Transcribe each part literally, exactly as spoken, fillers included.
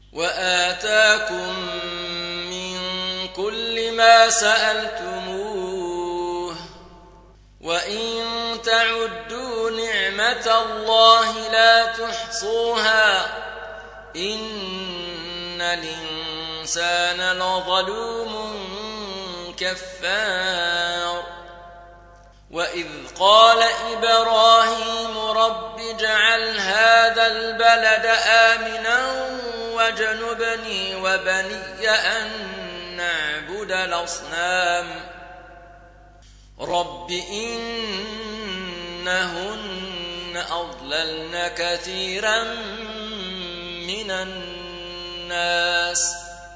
وآتاكم من كل ما سألتموه وإن تعدوا نعمة الله لا تحصوها إن الإنسان لظلوم كفار وإذ قال إبراهيم رب اجعل هذا البلد آمنا واجنبني وبني أن نعبد الأصنام رب إنهن أضللن كثيرا من الناس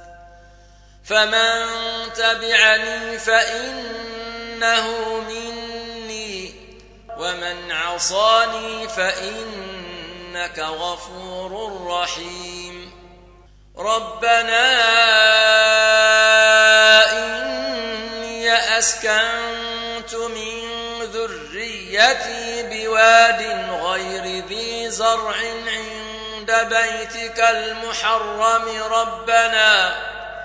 فمن تبعني فإنه مني ومن عصاني فإنك غفور رحيم ربنا إني أسكنت من ذريتي بواد غير ذي زرع عند بيتك المحرم ربنا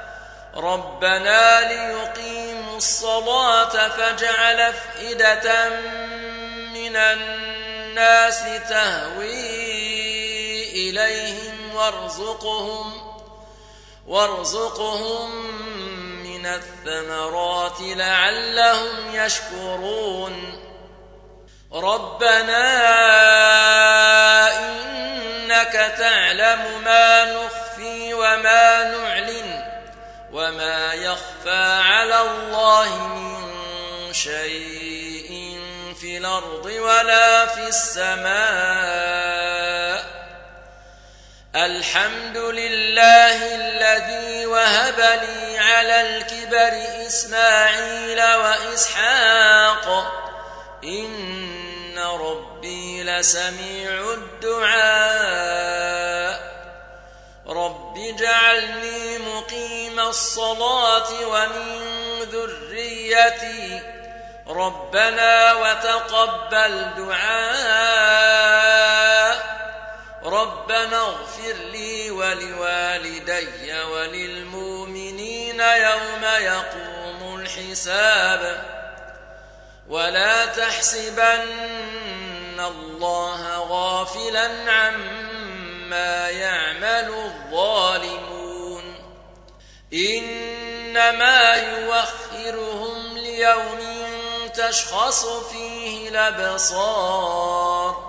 ربنا ليقيموا الصلاة فاجعل أفئدة من الناس تهوي إليهم وارزقهم وارزقهم من الثمرات لعلهم يشكرون ربنا إنك تعلم ما نخفي وما نعلن وما يخفى على الله من شيء في الأرض ولا في السماء الحمد لله الذي وهب لي على الكبر إسماعيل وإسحاق إن ربي لسميع الدعاء رب اجعلني مقيم الصلاة ومن ذريتي ربنا وتقبل دعاء ربنا اغفر لي ولوالدي وللمؤمنين يوم يقوم الحساب ولا تحسبن الله غافلا عما يعمل الظالمون إنما يوخرهم ليوم تشخص فيه الأبصار